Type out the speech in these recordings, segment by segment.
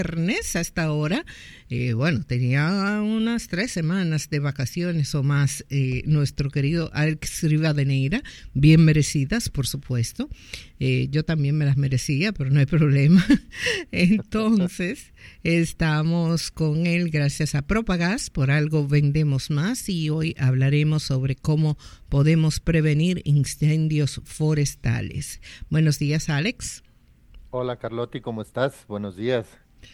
viernes a esta hora. Bueno, tenía unas 3 semanas de vacaciones o más nuestro querido Alex Rivadeneira, bien merecidas, por supuesto. Yo también me las merecía, pero no hay problema. Entonces, estamos con él gracias a Propagás, por algo vendemos más, y hoy hablaremos sobre cómo podemos prevenir incendios forestales. Buenos días, Alex. Hola Carlotti, ¿cómo estás? Buenos días.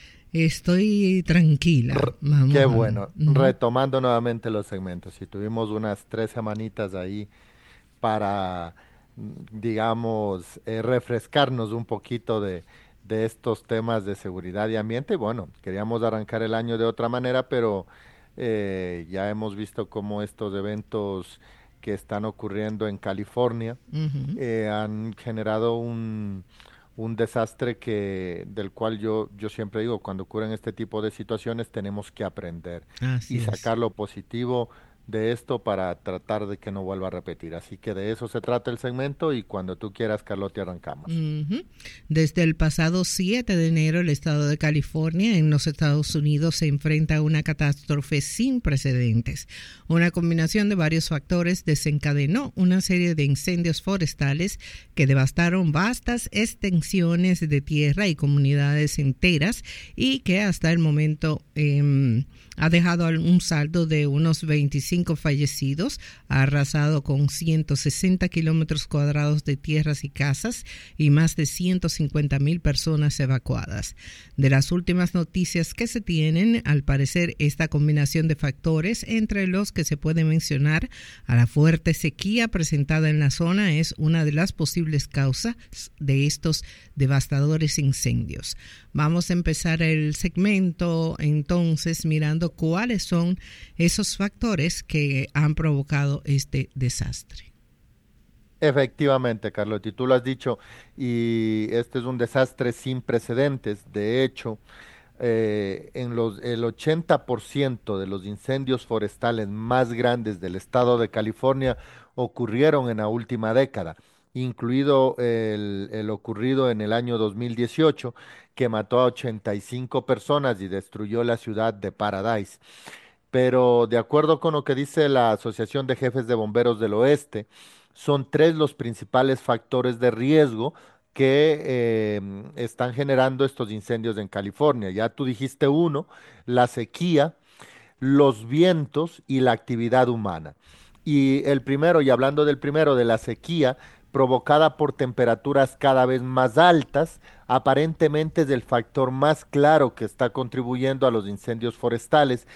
Estoy tranquila. Qué bueno. Retomando nuevamente los segmentos. Y tuvimos unas 3 semanitas ahí para, digamos, refrescarnos un poquito de estos temas de seguridad y ambiente. Bueno, queríamos arrancar el año de otra manera, pero ya hemos visto cómo estos eventos que están ocurriendo en California han generado un desastre del cual yo siempre digo, cuando ocurren este tipo de situaciones tenemos que aprender y Así es. sacar lo positivo de esto para tratar de que no vuelva a repetir. Así que de eso se trata el segmento y cuando tú quieras, Carlotti, arrancamos. Desde el pasado 7 de enero, el estado de California en los Estados Unidos se enfrenta a una catástrofe sin precedentes. Una combinación de varios factores desencadenó una serie de incendios forestales que devastaron vastas extensiones de tierra y comunidades enteras, y que hasta el momento ha dejado un saldo de unos 25 fallecidos, ha arrasado con 160 kilómetros cuadrados de tierras y casas y más de 150,000 personas evacuadas. De las últimas noticias que se tienen, al parecer esta combinación de factores, entre los que se puede mencionar a la fuerte sequía presentada en la zona, es una de las posibles causas de estos devastadores incendios. Vamos a empezar el segmento entonces mirando cuáles son esos factores que han provocado este desastre. Efectivamente, Carlotti, tú lo has dicho, y este es un desastre sin precedentes. De hecho, el 80% de los incendios forestales más grandes del estado de California ocurrieron en la última década, incluido el ocurrido en el año 2018, que mató a 85 personas y destruyó la ciudad de Paradise. Pero de acuerdo con lo que dice la Asociación de Jefes de Bomberos del Oeste, son 3 los principales factores de riesgo que están generando estos incendios en California. Ya tú dijiste uno, la sequía, los vientos y la actividad humana. Y el primero, y hablando del primero, de la sequía provocada por temperaturas cada vez más altas, aparentemente es el factor más claro que está contribuyendo a los incendios forestales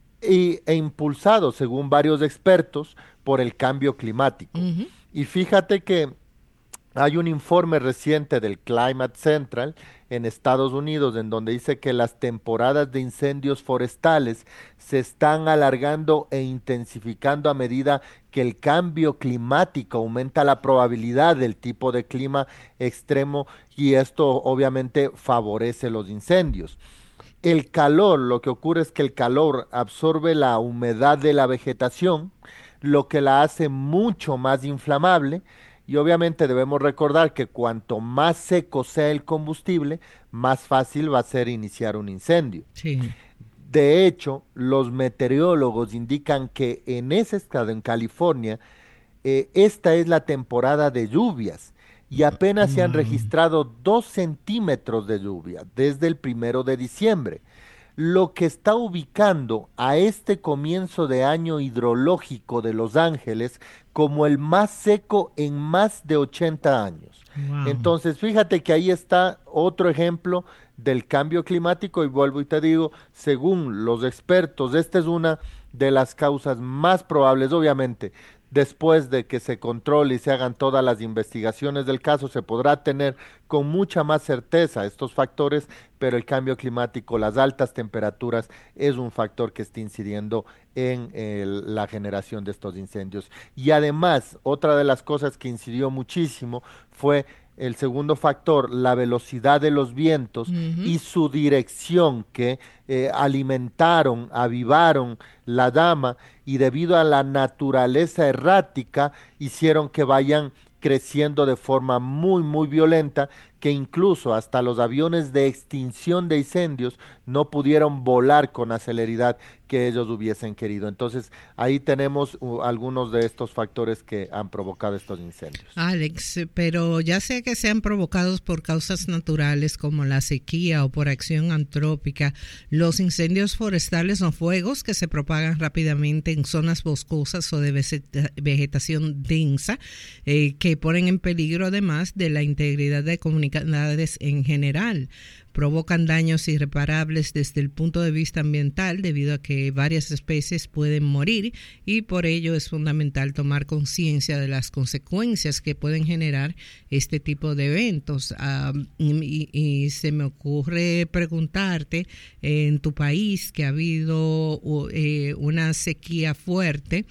e impulsado, según varios expertos, por el cambio climático. Ujú. Y fíjate que hay un informe reciente del Climate Central en Estados Unidos en donde dice que las temporadas de incendios forestales se están alargando e intensificando a medida que el cambio climático aumenta la probabilidad del tipo de clima extremo, y esto obviamente favorece los incendios. El calor, lo que ocurre es que el calor absorbe la humedad de la vegetación, lo que la hace mucho más inflamable, y obviamente debemos recordar que cuanto más seco sea el combustible, más fácil va a ser iniciar un incendio. Sí. De hecho, los meteorólogos indican que en ese estado, en California, esta es la temporada de lluvias y apenas se han Wow. registrado 2 centímetros de lluvia desde el 1 de diciembre, lo que está ubicando a este comienzo de año hidrológico de Los Ángeles como el más seco en más de 80 años. Wow. Entonces, fíjate que ahí está otro ejemplo del cambio climático, y vuelvo y te digo, según los expertos, esta es una de las causas más probables. Obviamente, después de que se controle y se hagan todas las investigaciones del caso, se podrá tener con mucha más certeza estos factores, pero el cambio climático, las altas temperaturas, es un factor que está incidiendo en la generación de estos incendios. Y además, otra de las cosas que incidió muchísimo fue el segundo factor, la velocidad de los vientos Ujú. y su dirección, que alimentaron, avivaron la llama, y debido a la naturaleza errática hicieron que vayan creciendo de forma muy, muy violenta, que incluso hasta los aviones de extinción de incendios no pudieron volar con la celeridad que ellos hubiesen querido. Entonces, ahí tenemos algunos de estos factores que han provocado estos incendios. Alex, pero ya sea que sean provocados por causas naturales como la sequía o por acción antrópica, los incendios forestales son fuegos que se propagan rápidamente en zonas boscosas o de vegetación densa, que ponen en peligro además de la integridad de comunidades en general. Provocan daños irreparables desde el punto de vista ambiental debido a que varias especies pueden morir, y por ello es fundamental tomar conciencia de las consecuencias que pueden generar este tipo de eventos. Y se me ocurre preguntarte, en tu país que ha habido una sequía fuerte,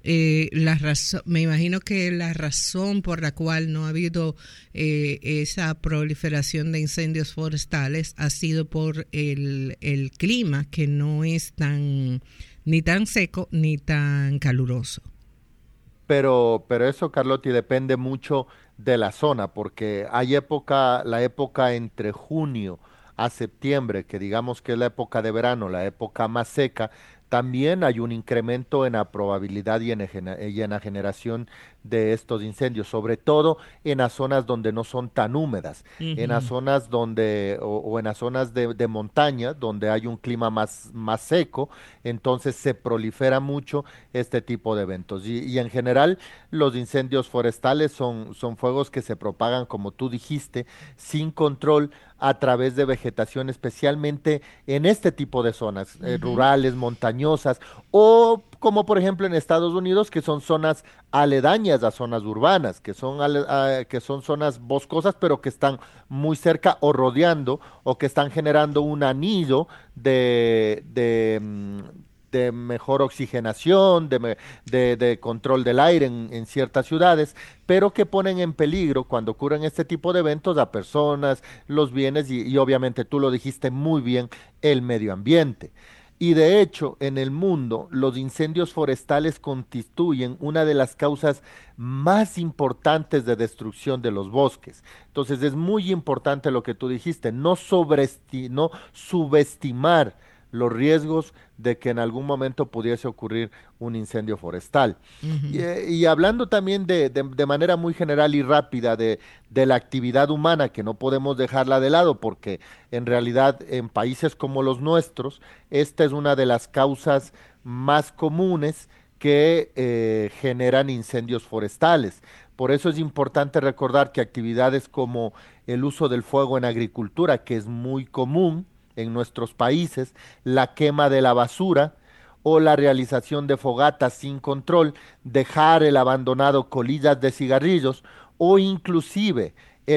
me imagino que la razón por la cual no ha habido esa proliferación de incendios forestales ha sido por el clima, que no es ni tan seco ni tan caluroso. Pero eso, Carlotti, depende mucho de la zona, porque la época entre junio a septiembre, que digamos que es la época de verano, la época más seca, también hay un incremento en la probabilidad y en la generación de estos incendios, sobre todo en las zonas donde no son tan húmedas, en las Uh-huh. zonas o en las zonas de montaña, donde hay un clima más seco, entonces se prolifera mucho este tipo de eventos. Y en general, los incendios forestales son fuegos que se propagan, como tú dijiste, sin control a través de vegetación, especialmente en este tipo de zonas Uh-huh. rurales, montañosas, o como por ejemplo en Estados Unidos, que son zonas aledañas a zonas urbanas, que son zonas boscosas, pero que están muy cerca o rodeando, o que están generando un anillo de mejor oxigenación, de control del aire en ciertas ciudades, pero que ponen en peligro cuando ocurren este tipo de eventos a personas, los bienes y obviamente tú lo dijiste muy bien, el medio ambiente. Y de hecho, en el mundo, los incendios forestales constituyen una de las causas más importantes de destrucción de los bosques. Entonces, es muy importante lo que tú dijiste, no subestimar los riesgos de que en algún momento pudiese ocurrir un incendio forestal. Uh-huh. Y hablando también de manera muy general y rápida de la actividad humana, que no podemos dejarla de lado, porque en realidad en países como los nuestros, esta es una de las causas más comunes que generan incendios forestales. Por eso es importante recordar que actividades como el uso del fuego en agricultura, que es muy común en nuestros países, la quema de la basura o la realización de fogatas sin control, dejar el abandonado colillas de cigarrillos o inclusive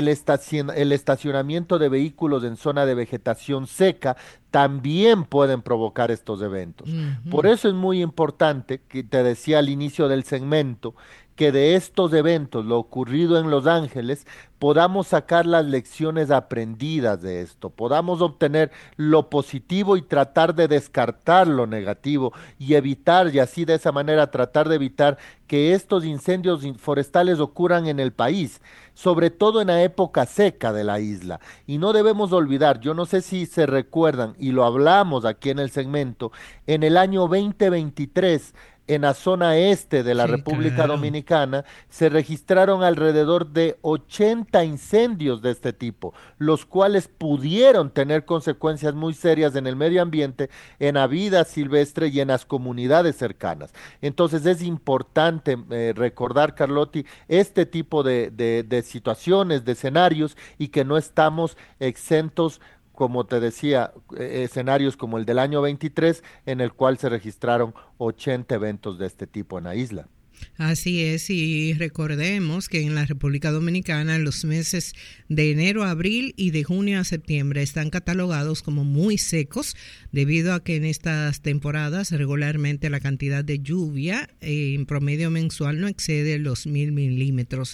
el estacionamiento de vehículos en zona de vegetación seca también pueden provocar estos eventos. Por Uh-huh. eso es muy importante, que te decía al inicio del segmento, que de estos eventos, lo ocurrido en Los Ángeles, podamos sacar las lecciones aprendidas de esto, podamos obtener lo positivo y tratar de descartar lo negativo y evitar, y así de esa manera tratar de evitar que estos incendios forestales ocurran en el país, sobre todo en la época seca de la isla. Y no debemos olvidar, yo no sé si se recuerdan, y lo hablamos aquí en el segmento, en el año 2023, en la zona este de la Sí, República claro. Dominicana, se registraron alrededor de 80 incendios de este tipo, los cuales pudieron tener consecuencias muy serias en el medio ambiente, en la vida silvestre y en las comunidades cercanas. Entonces es importante recordar, Carlotti, este tipo de situaciones, de escenarios, y que no estamos exentos, como te decía, escenarios como el del año 23, en el cual se registraron 80 eventos de este tipo en la isla. Así es, y recordemos que en la República Dominicana los meses de enero a abril y de junio a septiembre están catalogados como muy secos, debido a que en estas temporadas regularmente la cantidad de lluvia en promedio mensual no excede los 1.000 milímetros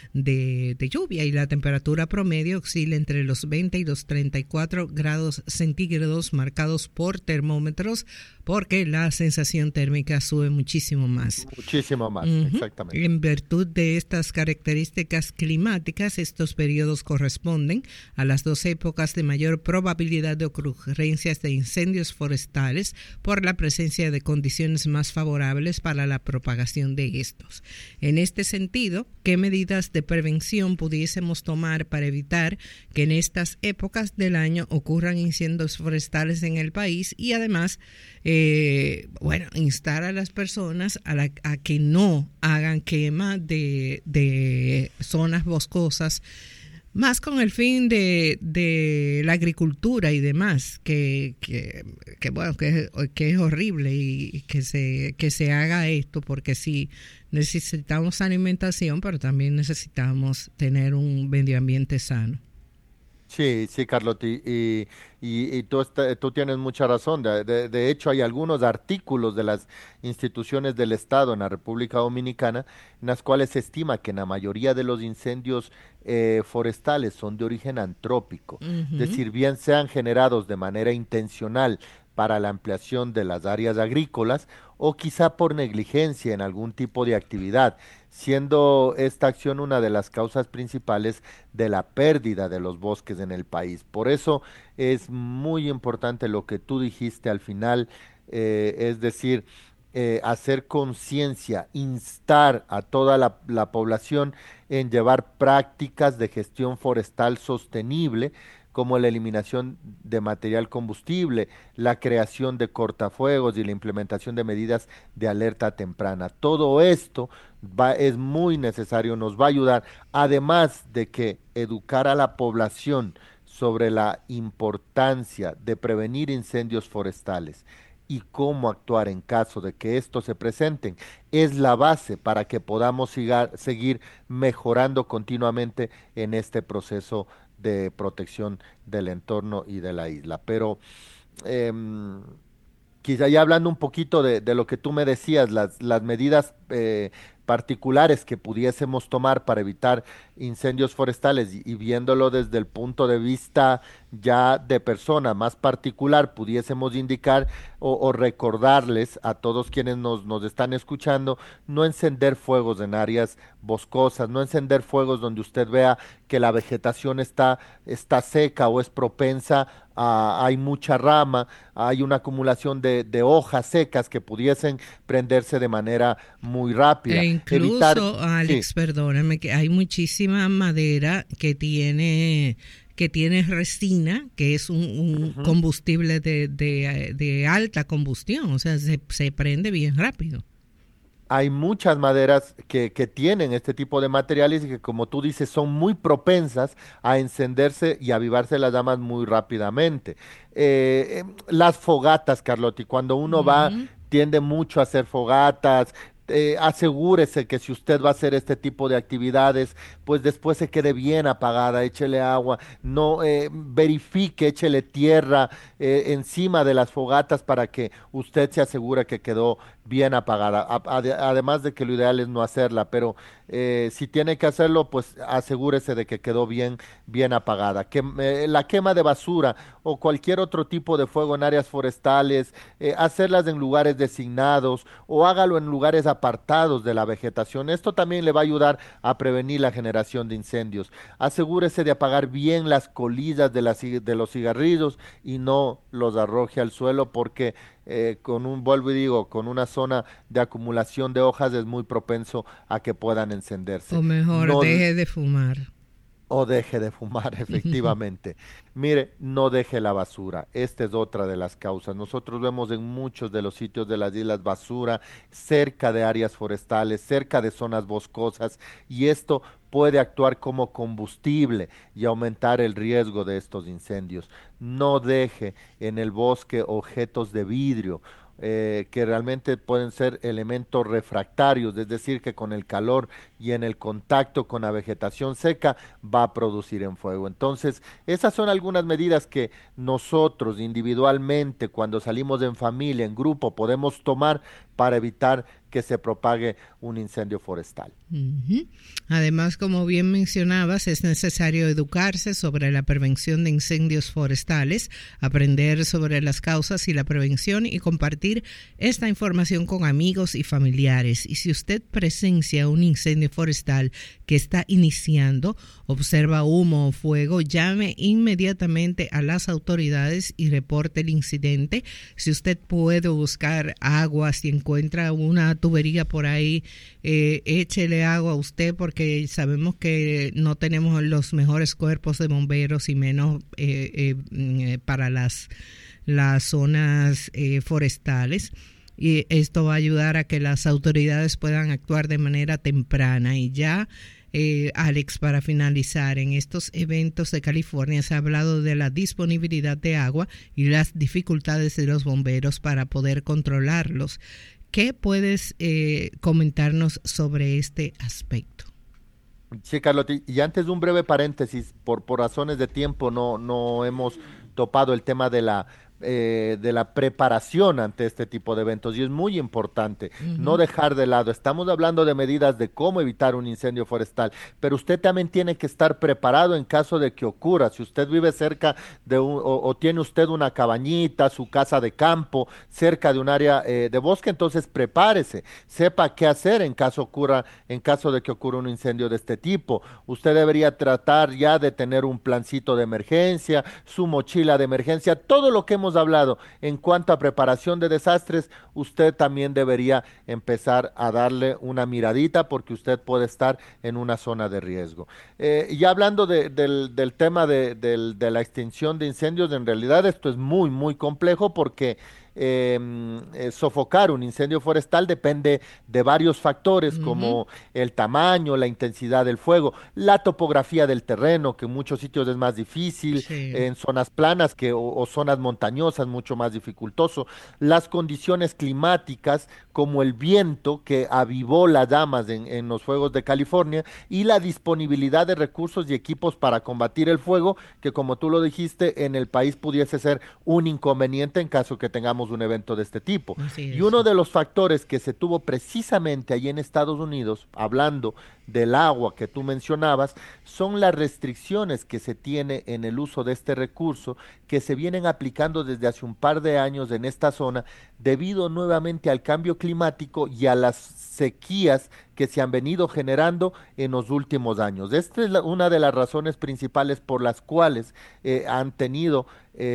de lluvia, y la temperatura promedio oscila entre los 20 y los 34 grados centígrados marcados por termómetros, porque la sensación térmica sube muchísimo más. Muchísimo más, exactamente. En virtud de estas características climáticas, estos periodos corresponden a las dos épocas de mayor probabilidad de ocurrencias de incendios forestales por la presencia de condiciones más favorables para la propagación de estos. En este sentido, ¿qué medidas de prevención pudiésemos tomar para evitar que en estas épocas del año ocurran incendios forestales en el país? Y además, instar a las personas a que no hagan quema de zonas boscosas, más con el fin de la agricultura y demás, que es horrible y que se haga esto, porque sí necesitamos alimentación, pero también necesitamos tener un medio ambiente sano. Sí, sí, Carlotti, y tú tienes mucha razón. De hecho, hay algunos artículos de las instituciones del Estado en la República Dominicana en las cuales se estima que la mayoría de los incendios forestales son de origen antrópico, es Ujú. decir, bien sean generados de manera intencional para la ampliación de las áreas agrícolas o quizá por negligencia en algún tipo de actividad, siendo esta acción una de las causas principales de la pérdida de los bosques en el país. Por eso es muy importante lo que tú dijiste al final, es decir, hacer conciencia, instar a toda la población en llevar prácticas de gestión forestal sostenible, como la eliminación de material combustible, la creación de cortafuegos y la implementación de medidas de alerta temprana. Todo esto es muy necesario, nos va a ayudar, además de que educar a la población sobre la importancia de prevenir incendios forestales y cómo actuar en caso de que estos se presenten, es la base para que podamos seguir mejorando continuamente en este proceso de protección del entorno y de la isla. Pero em, quizá ya hablando un poquito de lo que tú me decías, las medidas particulares que pudiésemos tomar para evitar incendios forestales y viéndolo desde el punto de vista ya de persona más particular, pudiésemos indicar o recordarles a todos quienes nos están escuchando, no encender fuegos en áreas boscosas, no encender fuegos donde usted vea que la vegetación está seca o es propensa hay mucha rama, hay una acumulación de hojas secas que pudiesen prenderse de manera muy E rápida. Evitar, incluso, sí, Alex, perdóname, que hay muchísima madera que tiene resina, que es un ujú. combustible de alta combustión, o sea, se prende bien rápido. Hay muchas maderas que tienen este tipo de materiales y que, como tú dices, son muy propensas a encenderse y avivarse las llamas muy rápidamente. Las fogatas, Carlotti, cuando uno va, Ujú. tiende mucho a hacer fogatas. Asegúrese que si usted va a hacer este tipo de actividades, pues después se quede bien apagada, échele agua, no verifique, échele tierra encima de las fogatas para que usted se asegure que quedó bien apagada. Además de que lo ideal es no hacerla, pero si tiene que hacerlo, pues asegúrese de que quedó bien apagada. La quema de basura o cualquier otro tipo de fuego en áreas forestales, hacerlas en lugares designados o hágalo en lugares apartados de la vegetación. Esto también le va a ayudar a prevenir la generación de incendios. Asegúrese de apagar bien las colillas de los cigarrillos y no los arroje al suelo porque vuelvo y digo, con una zona de acumulación de hojas es muy propenso a que puedan encenderse. O mejor, No, deje de fumar. o deje de fumar, efectivamente. Mire, no deje la basura. Esta es otra de las causas. Nosotros vemos en muchos de los sitios de las islas basura cerca de áreas forestales, cerca de zonas boscosas, y esto puede actuar como combustible y aumentar el riesgo de estos incendios. No deje en el bosque objetos de vidrio. Que realmente pueden ser elementos refractarios, es decir, que con el calor y en el contacto con la vegetación seca va a producir en fuego. Entonces, esas son algunas medidas que nosotros individualmente, cuando salimos en familia, en grupo, podemos tomar para evitar que se propague un incendio forestal. Uh-huh. Además, como bien mencionabas, es necesario educarse sobre la prevención de incendios forestales, aprender sobre las causas y la prevención y compartir esta información con amigos y familiares. Y si usted presencia un incendio forestal que está iniciando, observa humo o fuego, llame inmediatamente a las autoridades y reporte el incidente. Si usted puede buscar agua, si encuentra una tubería por ahí, échele agua a usted, porque sabemos que no tenemos los mejores cuerpos de bomberos y menos para las zonas forestales. Y esto va a ayudar a que las autoridades puedan actuar de manera temprana. Y ya, Alex, para finalizar, en estos eventos de California se ha hablado de la disponibilidad de agua y las dificultades de los bomberos para poder controlarlos. ¿Qué puedes comentarnos sobre este aspecto? Sí, Carlota, y antes de un breve paréntesis, por razones de tiempo no hemos topado el tema de la preparación ante este tipo de eventos, y es muy importante no dejar de lado. Estamos hablando de medidas de cómo evitar un incendio forestal, pero usted también tiene que estar preparado en caso de que ocurra. Si usted vive cerca de o tiene usted una cabañita, su casa de campo, cerca de un área de bosque, entonces prepárese, sepa qué hacer en caso de que ocurra un incendio de este tipo. Usted debería tratar ya de tener un plancito de emergencia, su mochila de emergencia, todo lo que hemos hablado en cuanto a preparación de desastres. Usted también debería empezar a darle una miradita, porque usted puede estar en una zona de riesgo. Ya hablando del tema de la extinción de incendios, en realidad esto es muy, muy complejo, porque sofocar un incendio forestal depende de varios factores, como el tamaño, la intensidad del fuego, la topografía del terreno, que en muchos sitios es más difícil, Sí. en zonas planas o zonas montañosas mucho más dificultoso, las condiciones climáticas, como el viento que avivó las llamas en los fuegos de California, y la disponibilidad de recursos y equipos para combatir el fuego, que, como tú lo dijiste, en el país pudiese ser un inconveniente en caso que tengamos un evento de este tipo. Así Y es. uno de los factores que se tuvo precisamente allí en Estados Unidos, hablando del agua que tú mencionabas, son las restricciones que se tiene en el uso de este recurso, que se vienen aplicando desde hace un par de años en esta zona, debido nuevamente al cambio climático y a las sequías que se han venido generando en los últimos años. Esta es una de las razones principales por las cuales han tenido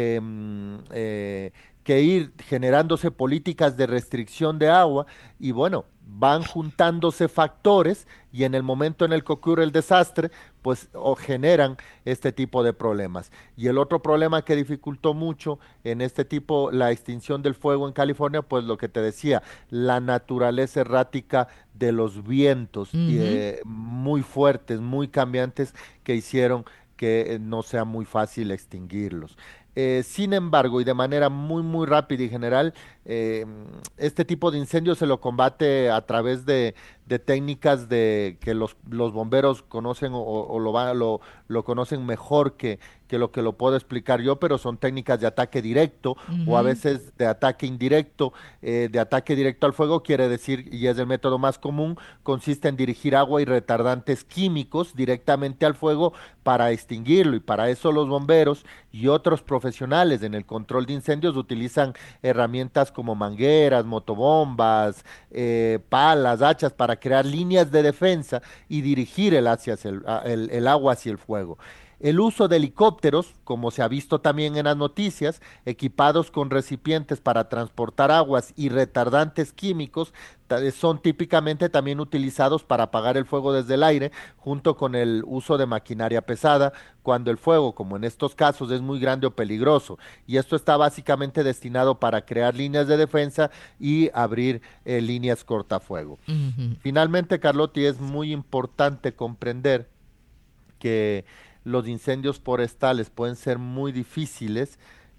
que ir generándose políticas de restricción de agua. Y bueno, van juntándose factores, y en el momento en el que ocurre el desastre, pues generan este tipo de problemas. Y el otro problema que dificultó mucho en este tipo, la extinción del fuego en California, pues lo que te decía, la naturaleza errática de los vientos, muy fuertes, muy cambiantes, que hicieron que no sea muy fácil extinguirlos. Sin embargo, y de manera muy, muy rápida y general, este tipo de incendios se lo combate a través de técnicas que los bomberos conocen, o lo conocen mejor que lo puedo explicar yo, pero son técnicas de ataque directo, o a veces de ataque indirecto. De ataque directo al fuego quiere decir, y es el método más común, consiste en dirigir agua y retardantes químicos directamente al fuego para extinguirlo, y para eso los bomberos y otros profesionales en el control de incendios utilizan herramientas como mangueras, motobombas, palas, hachas, para crear líneas de defensa y dirigir el agua hacia el fuego. El uso de helicópteros, como se ha visto también en las noticias, equipados con recipientes para transportar aguas y retardantes químicos, son típicamente también utilizados para apagar el fuego desde el aire, junto con el uso de maquinaria pesada, cuando el fuego, como en estos casos, es muy grande o peligroso. Y esto está básicamente destinado para crear líneas de defensa y abrir líneas cortafuego. Finalmente, Carlotti, es muy importante comprender que los incendios forestales pueden ser muy difíciles,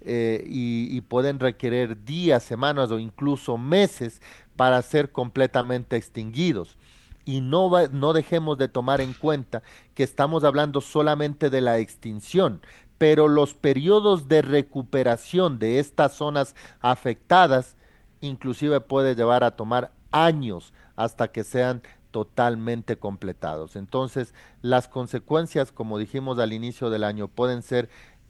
y pueden requerir días, semanas o incluso meses para ser completamente extinguidos. Y no dejemos de tomar en cuenta que estamos hablando solamente de la extinción, pero los periodos de recuperación de estas zonas afectadas inclusive puede llevar a tomar años hasta que sean totalmente completados. Entonces, las consecuencias, como dijimos al inicio del año, pueden ser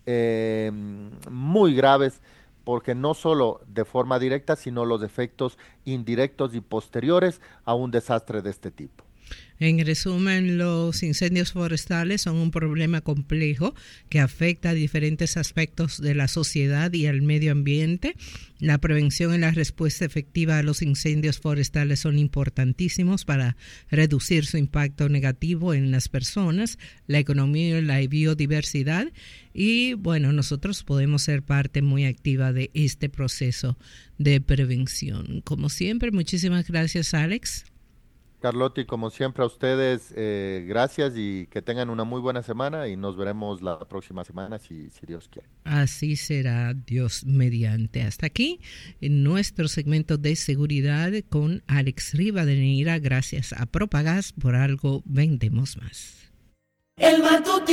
muy graves porque no solo de forma directa, sino los efectos indirectos y posteriores a un desastre de este tipo. En resumen, los incendios forestales son un problema complejo que afecta a diferentes aspectos de la sociedad y al medio ambiente. La prevención y la respuesta efectiva a los incendios forestales son importantísimos para reducir su impacto negativo en las personas, la economía y la biodiversidad. Y bueno, nosotros podemos ser parte muy activa de este proceso de prevención. Como siempre, muchísimas gracias, Alex. Carlotti, como siempre a ustedes, gracias y que tengan una muy buena semana y nos veremos la próxima semana si Dios quiere. Así será, Dios mediante. Hasta aquí en nuestro segmento de seguridad con Alex Rivadeneira. Gracias a Propagás, por algo vendemos más. El